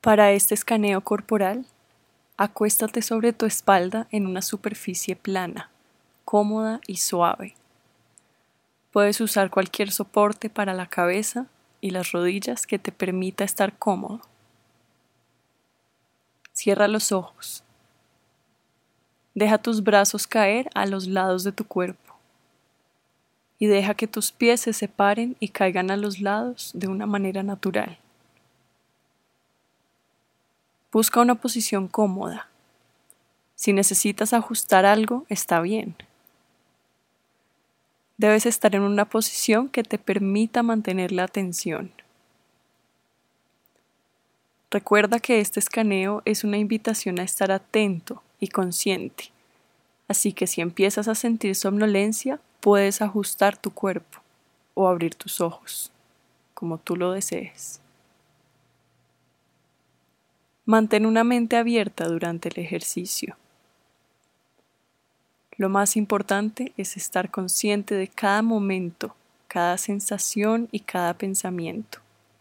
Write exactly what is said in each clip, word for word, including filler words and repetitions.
Para este escaneo corporal, acuéstate sobre tu espalda en una superficie plana, cómoda y suave. Puedes usar cualquier soporte para la cabeza y las rodillas que te permita estar cómodo. Cierra los ojos. Deja tus brazos caer a los lados de tu cuerpo y deja que tus pies se separen y caigan a los lados de una manera natural. Busca una posición cómoda. Si necesitas ajustar algo, está bien. Debes estar en una posición que te permita mantener la atención. Recuerda que este escaneo es una invitación a estar atento y consciente, así que si empiezas a sentir somnolencia, puedes ajustar tu cuerpo o abrir tus ojos, como tú lo desees. Mantén una mente abierta durante el ejercicio. Lo más importante es estar consciente de cada momento, cada sensación y cada pensamiento.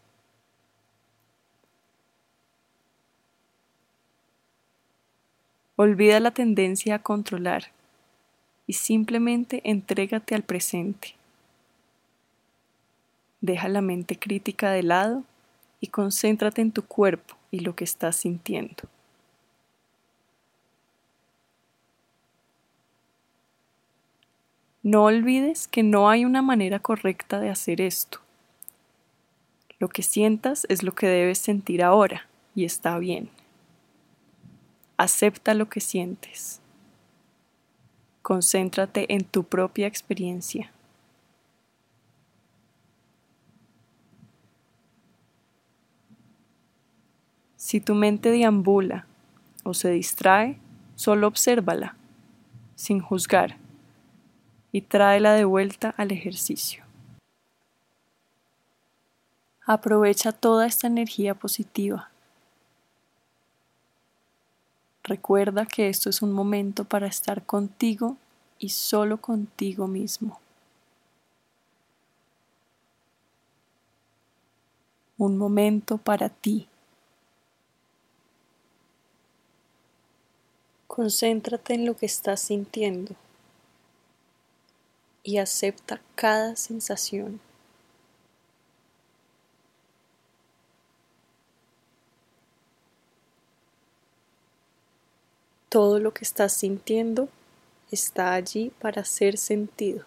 Olvida la tendencia a controlar y simplemente entrégate al presente. Deja la mente crítica de lado y concéntrate en tu cuerpo y lo que estás sintiendo. No olvides que no hay una manera correcta de hacer esto. Lo que sientas es lo que debes sentir ahora y está bien. Acepta lo que sientes. Concéntrate en tu propia experiencia. Si tu mente deambula o se distrae, solo obsérvala, sin juzgar, y tráela de vuelta al ejercicio. Aprovecha toda esta energía positiva. Recuerda que esto es un momento para estar contigo y solo contigo mismo. Un momento para ti. Concéntrate en lo que estás sintiendo y acepta cada sensación. Todo lo que estás sintiendo está allí para ser sentido.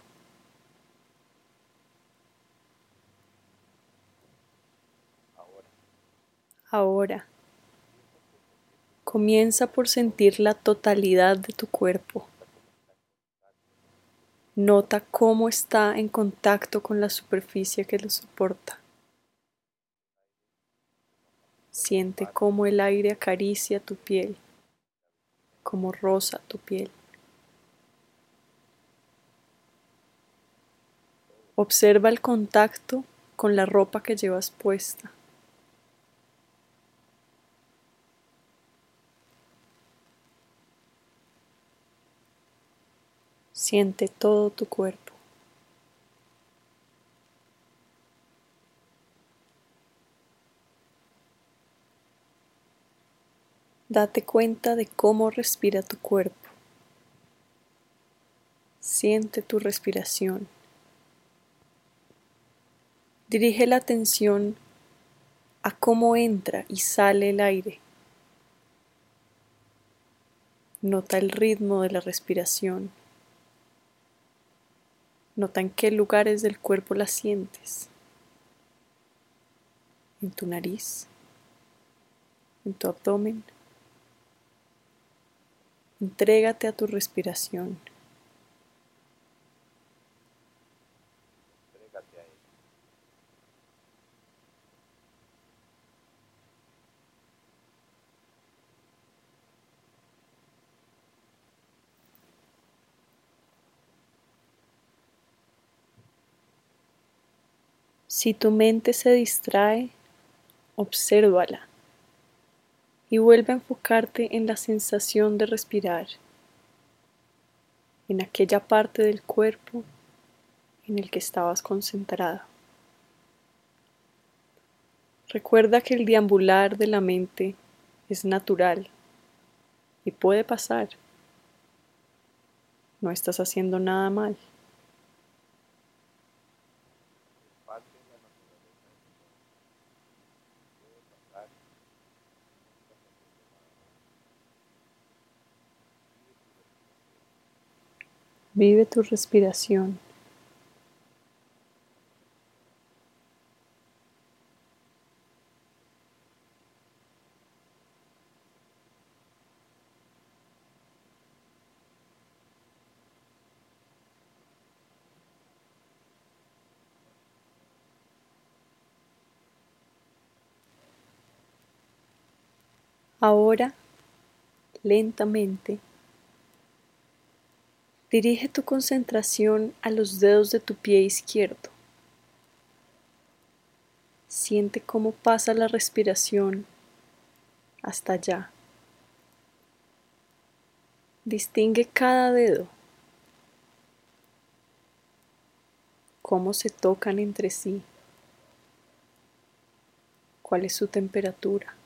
Ahora, comienza por sentir la totalidad de tu cuerpo. Nota cómo está en contacto con la superficie que lo soporta. Siente cómo el aire acaricia tu piel, cómo roza tu piel. Observa el contacto con la ropa que llevas puesta. Siente todo tu cuerpo. Date cuenta de cómo respira tu cuerpo. Siente tu respiración. Dirige la atención a cómo entra y sale el aire. Nota el ritmo de la respiración. Nota en qué lugares del cuerpo la sientes. En tu nariz, en tu abdomen. Entrégate a tu respiración. Si tu mente se distrae, obsérvala y vuelve a enfocarte en la sensación de respirar, en aquella parte del cuerpo en el que estabas concentrado. Recuerda que el deambular de la mente es natural y puede pasar. No estás haciendo nada mal. Vive tu respiración. Ahora, lentamente, dirige tu concentración a los dedos de tu pie izquierdo. Siente cómo pasa la respiración hasta allá. Distingue cada dedo, cómo se tocan entre sí, cuál es su temperatura,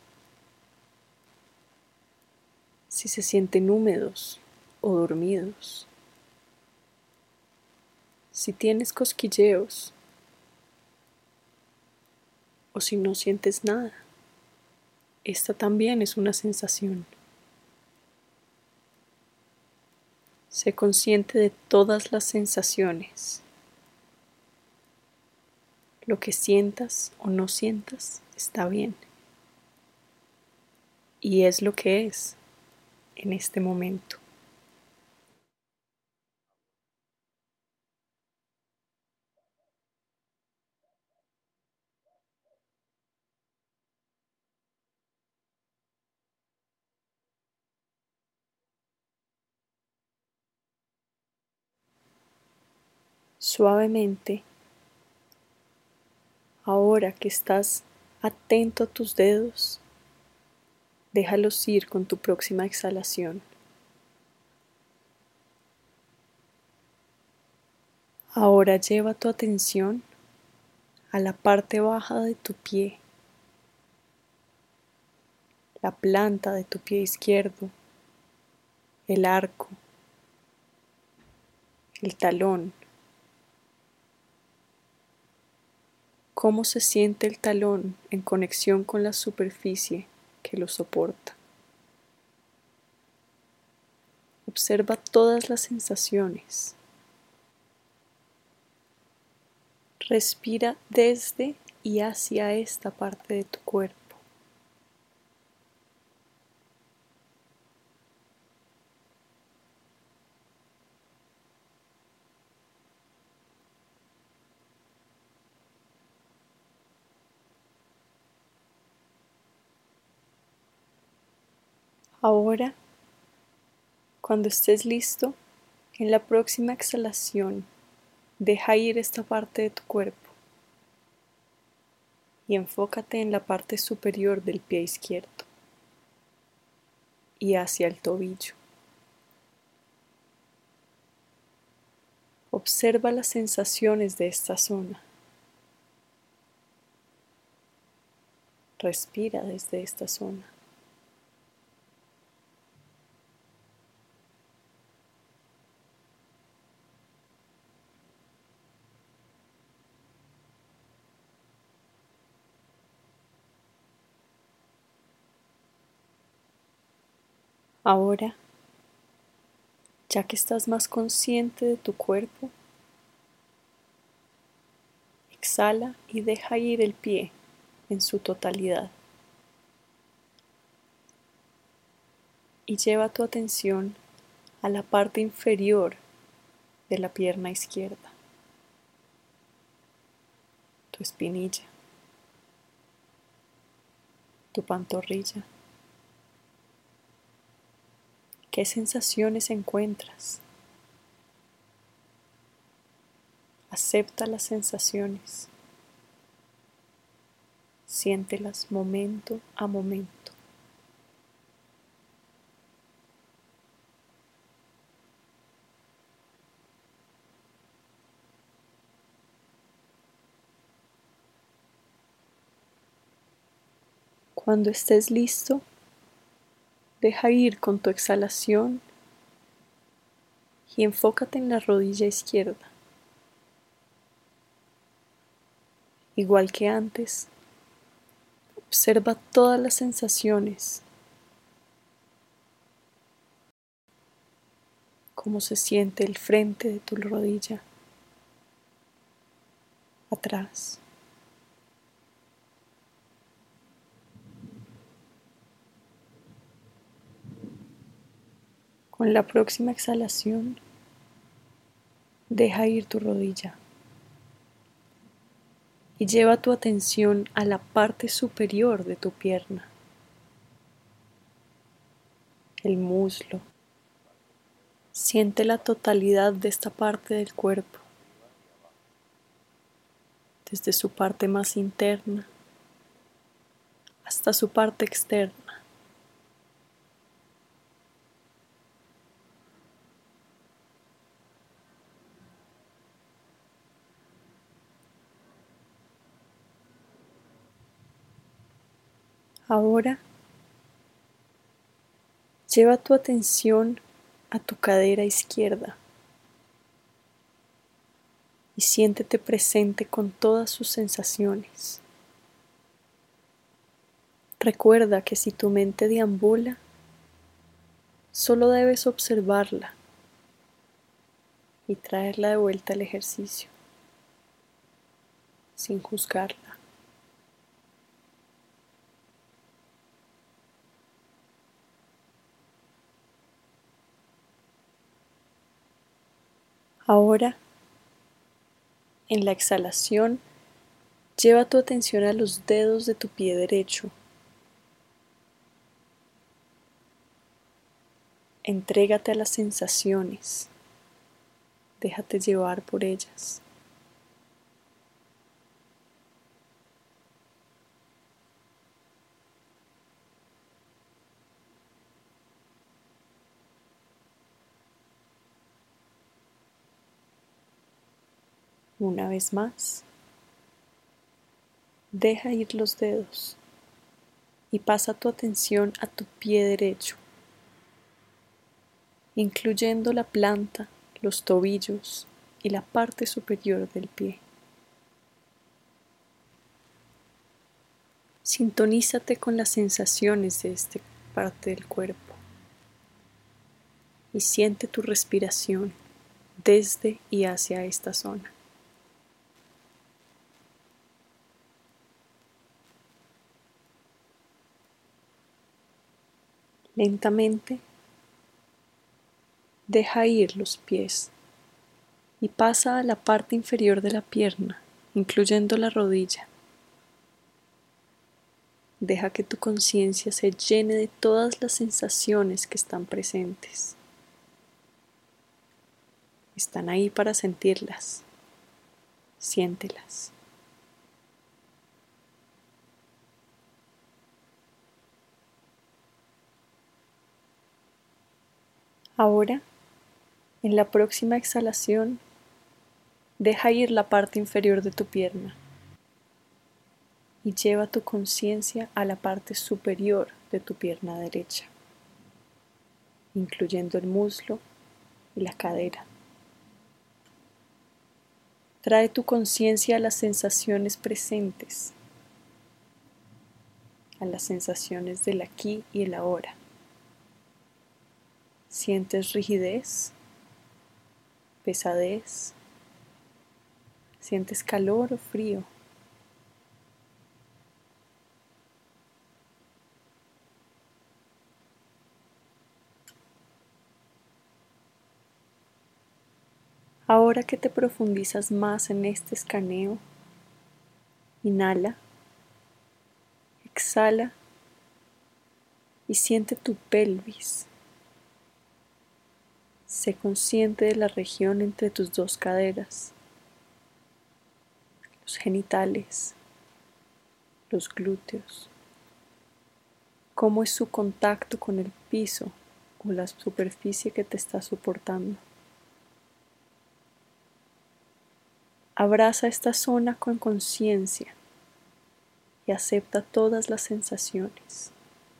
si se sienten húmedos o dormidos, si tienes cosquilleos o si no sientes nada. Esta también es una sensación. Sé consciente de todas las sensaciones. Lo que sientas o no sientas está bien. Y es lo que es en este momento. Suavemente, ahora que estás atento a tus dedos, déjalos ir con tu próxima exhalación. Ahora lleva tu atención a la parte baja de tu pie, la planta de tu pie izquierdo, el arco, el talón. ¿Cómo se siente el talón en conexión con la superficie que lo soporta? Observa todas las sensaciones. Respira desde y hacia esta parte de tu cuerpo. Ahora, cuando estés listo, en la próxima exhalación, deja ir esta parte de tu cuerpo y enfócate en la parte superior del pie izquierdo y hacia el tobillo. Observa las sensaciones de esta zona. Respira desde esta zona. Ahora, ya que estás más consciente de tu cuerpo, exhala y deja ir el pie en su totalidad. Y lleva tu atención a la parte inferior de la pierna izquierda, tu espinilla, tu pantorrilla. ¿Qué sensaciones encuentras? Acepta las sensaciones. Siéntelas momento a momento. Cuando estés listo, deja ir con tu exhalación y enfócate en la rodilla izquierda. Igual que antes, observa todas las sensaciones, cómo se siente el frente de tu rodilla, atrás. Con la próxima exhalación, deja ir tu rodilla y lleva tu atención a la parte superior de tu pierna, el muslo. Siente la totalidad de esta parte del cuerpo, desde su parte más interna hasta su parte externa. Ahora, lleva tu atención a tu cadera izquierda y siéntete presente con todas sus sensaciones. Recuerda que si tu mente deambula, solo debes observarla y traerla de vuelta al ejercicio, sin juzgarla. Ahora, en la exhalación, lleva tu atención a los dedos de tu pie derecho. Entrégate a las sensaciones. Déjate llevar por ellas. Una vez más, deja ir los dedos y pasa tu atención a tu pie derecho, incluyendo la planta, los tobillos y la parte superior del pie. Sintonízate con las sensaciones de esta parte del cuerpo y siente tu respiración desde y hacia esta zona. Lentamente, deja ir los pies y pasa a la parte inferior de la pierna, incluyendo la rodilla. Deja que tu conciencia se llene de todas las sensaciones que están presentes. Están ahí para sentirlas. Siéntelas. Ahora, en la próxima exhalación, deja ir la parte inferior de tu pierna y lleva tu conciencia a la parte superior de tu pierna derecha, incluyendo el muslo y la cadera. Trae tu conciencia a las sensaciones presentes, a las sensaciones del aquí y el ahora. ¿Sientes rigidez? ¿Pesadez? ¿Sientes calor o frío? Ahora que te profundizas más en este escaneo, inhala, exhala y siente tu pelvis. Sé consciente de la región entre tus dos caderas, los genitales, los glúteos. ¿Cómo es su contacto con el piso o la superficie que te está soportando? Abraza esta zona con conciencia y acepta todas las sensaciones.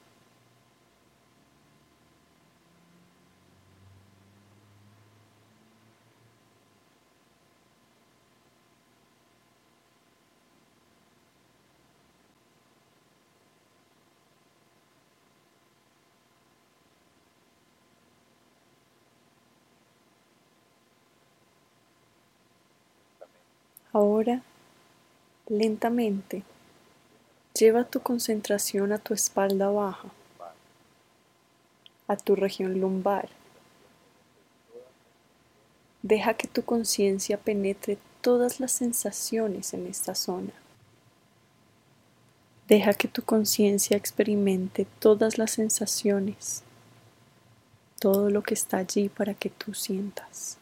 Ahora, lentamente, lleva tu concentración a tu espalda baja, a tu región lumbar. Deja que tu conciencia penetre todas las sensaciones en esta zona. Deja que tu conciencia experimente todas las sensaciones, todo lo que está allí para que tú sientas.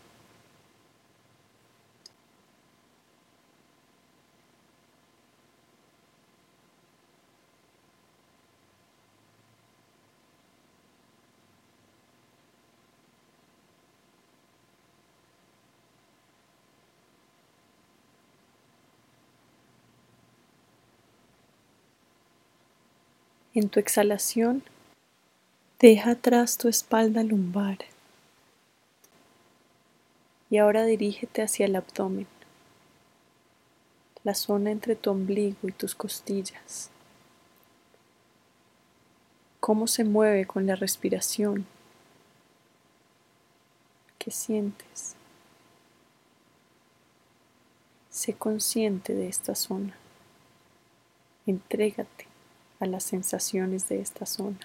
En tu exhalación, deja atrás tu espalda lumbar y ahora dirígete hacia el abdomen, la zona entre tu ombligo y tus costillas. ¿Cómo se mueve con la respiración? ¿Qué sientes? Sé consciente de esta zona. Entrégate a las sensaciones de esta zona.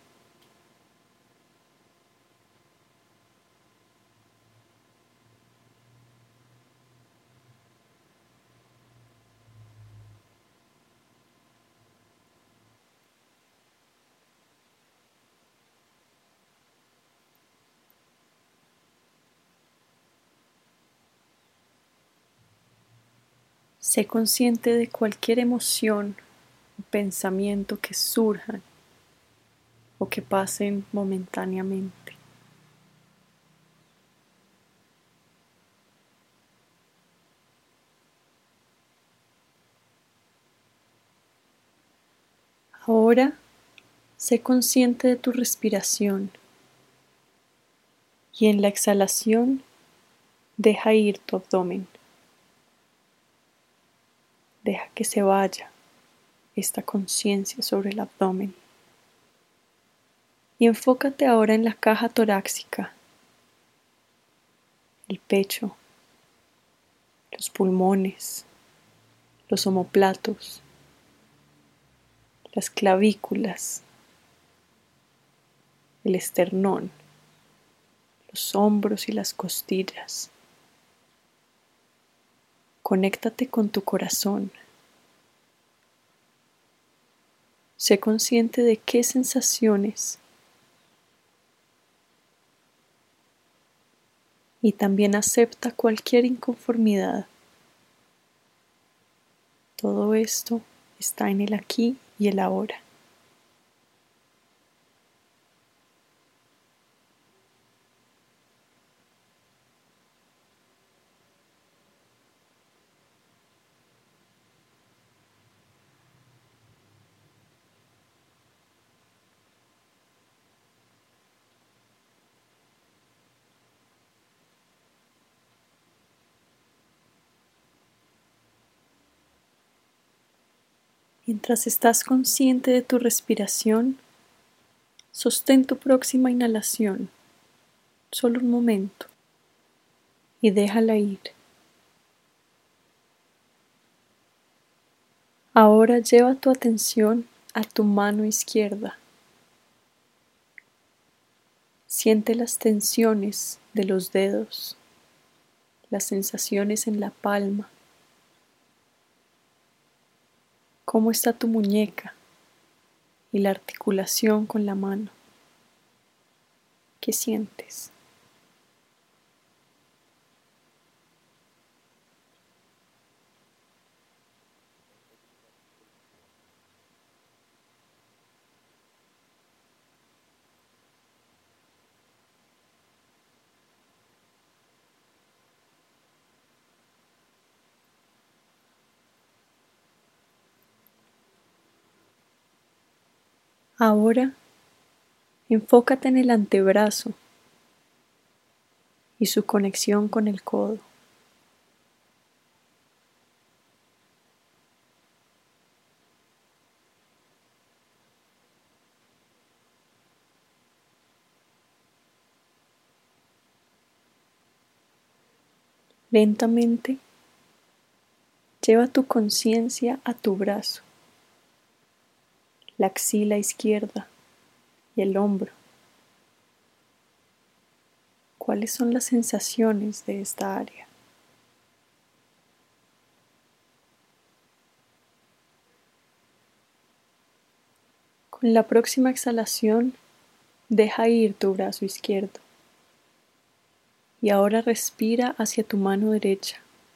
Sé consciente de cualquier emoción o pensamiento que surjan o que pasen momentáneamente. Ahora, sé consciente de tu respiración y en la exhalación deja ir tu abdomen. Deja que se vaya esta conciencia sobre el abdomen. Y enfócate ahora en la caja torácica, el pecho, los pulmones, los omóplatos, las clavículas, el esternón, los hombros y las costillas. Conéctate con tu corazón. Sé consciente de qué sensaciones y también acepta cualquier inconformidad. Todo esto está en el aquí y el ahora. Mientras estás consciente de tu respiración, sostén tu próxima inhalación, solo un momento, y déjala ir. Ahora lleva tu atención a tu mano izquierda. Siente las tensiones de los dedos, las sensaciones en la palma. ¿Cómo está tu muñeca y la articulación con la mano? ¿Qué sientes? Ahora enfócate en el antebrazo y su conexión con el codo. Lentamente lleva tu conciencia a tu brazo, la axila izquierda y el hombro. ¿Cuáles son las sensaciones de esta área? Con la próxima exhalación, deja ir tu brazo izquierdo y ahora respira hacia tu mano derecha.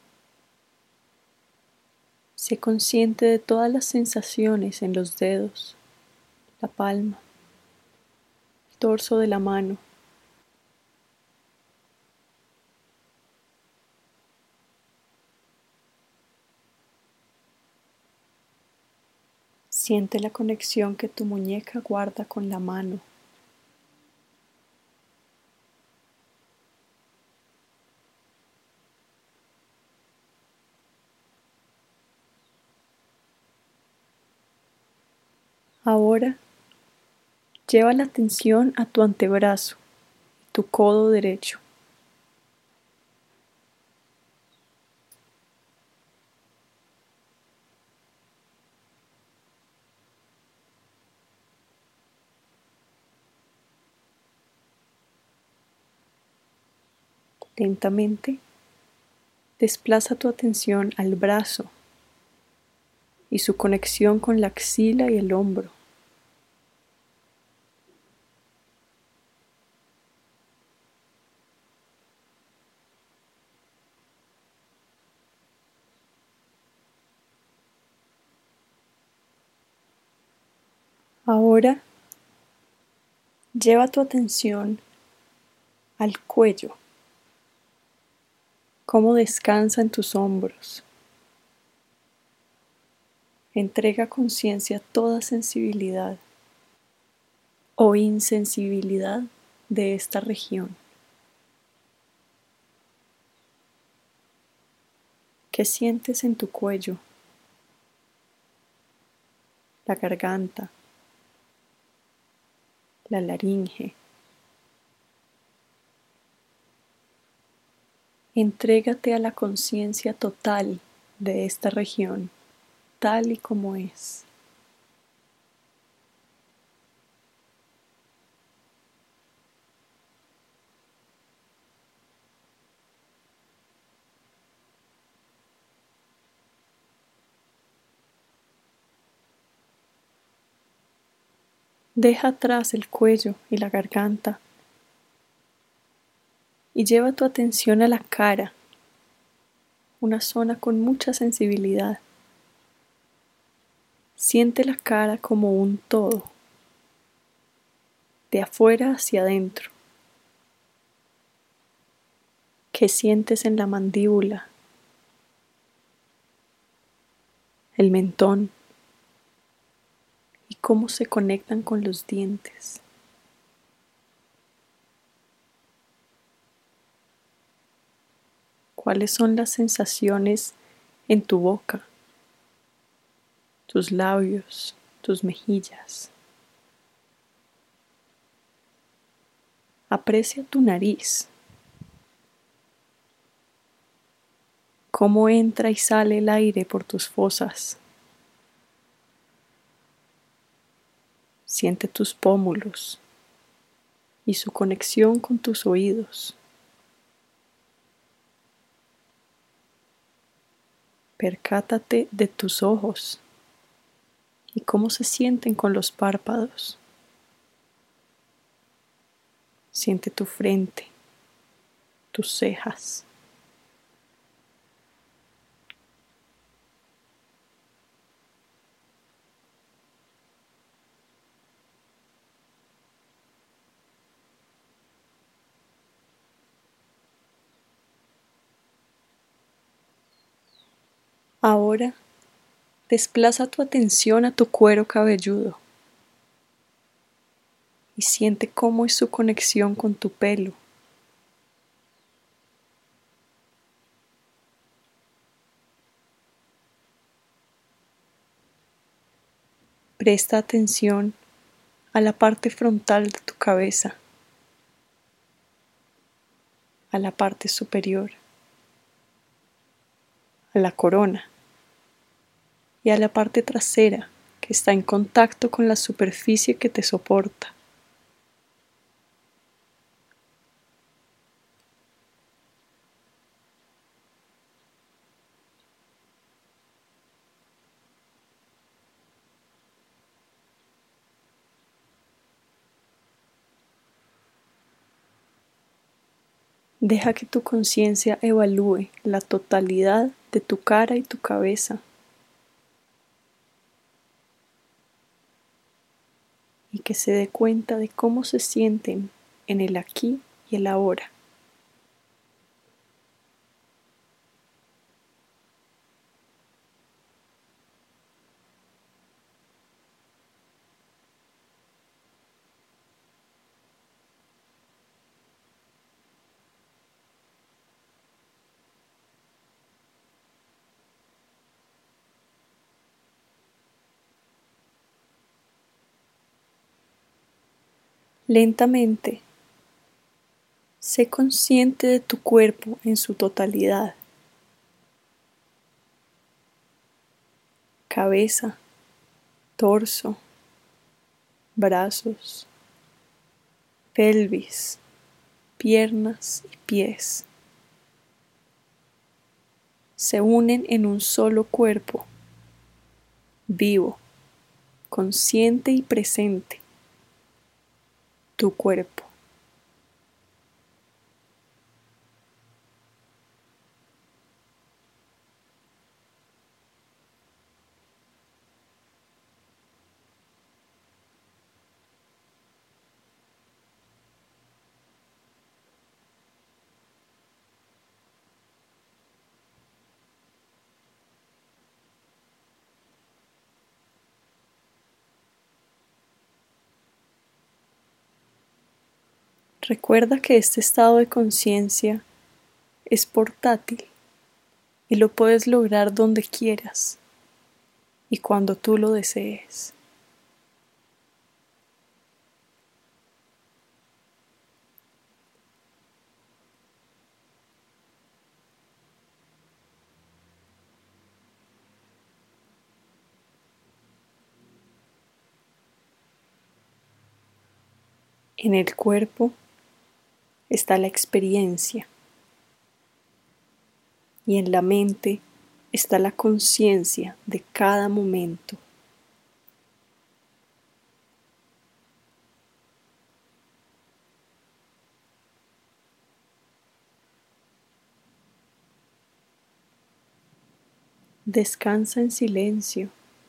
Sé consciente de todas las sensaciones en los dedos, la palma, el torso de la mano. Siente la conexión que tu muñeca guarda con la mano. Ahora, lleva la atención a tu antebrazo, tu codo derecho. Lentamente, desplaza tu atención al brazo y su conexión con la axila y el hombro. Ahora, lleva tu atención al cuello, cómo descansa en tus hombros. Entrega conciencia a toda sensibilidad o insensibilidad de esta región. ¿Qué sientes en tu cuello, la garganta, la laringe? Entrégate a la conciencia total de esta región, tal y como es. Deja atrás el cuello y la garganta y lleva tu atención a la cara, una zona con mucha sensibilidad. Siente la cara como un todo, de afuera hacia adentro. ¿Qué sientes en la mandíbula, el mentón y cómo se conectan con los dientes? ¿Cuáles son las sensaciones en tu boca, tus labios, tus mejillas? Aprecia tu nariz, cómo entra y sale el aire por tus fosas. Siente tus pómulos y su conexión con tus oídos. Percátate de tus ojos y cómo se sienten con los párpados. Siente tu frente, tus cejas. Ahora, desplaza tu atención a tu cuero cabelludo. y siente cómo es su conexión con tu pelo. Presta atención a la parte frontal de tu cabeza, a la parte superior, a la corona y a la parte trasera que está en contacto con la superficie que te soporta. Deja que tu conciencia evalúe la totalidad de tu cara y tu cabeza y que se dé cuenta de cómo se sienten en el aquí y el ahora. Lentamente, sé consciente de tu cuerpo en su totalidad. Cabeza, torso, brazos, pelvis, piernas y pies. Se unen en un solo cuerpo, vivo, consciente y presente, tu cuerpo. Recuerda que este estado de conciencia es portátil y lo puedes lograr donde quieras y cuando tú lo desees. En el cuerpo está la experiencia y en la mente está la conciencia de cada momento. Descansa en silencio,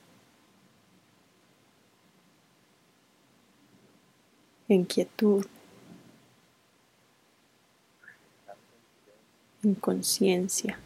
en quietud, en conciencia.